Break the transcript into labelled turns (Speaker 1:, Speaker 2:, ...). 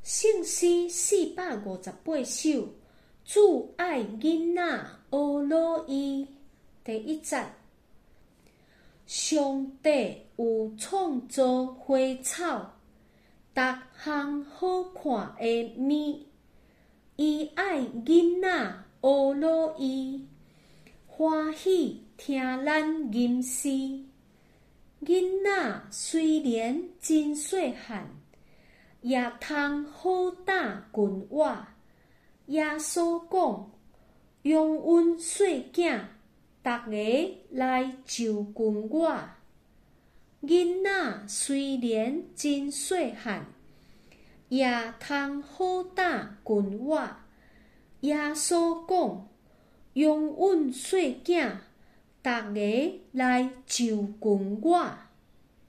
Speaker 1: 圣诗458首，主爱囡仔学老医。第一节，上帝有创造花草，逐项好看的物，伊爱囡仔学老医，欢喜听咱吟诗。囡仔虽然真细汉，也通好打拳活。耶稣讲，用阮细囝，逐个来就近我。囡仔虽然真细汉，也通好打拳活。耶稣讲，用阮细囝，逐个来就近我。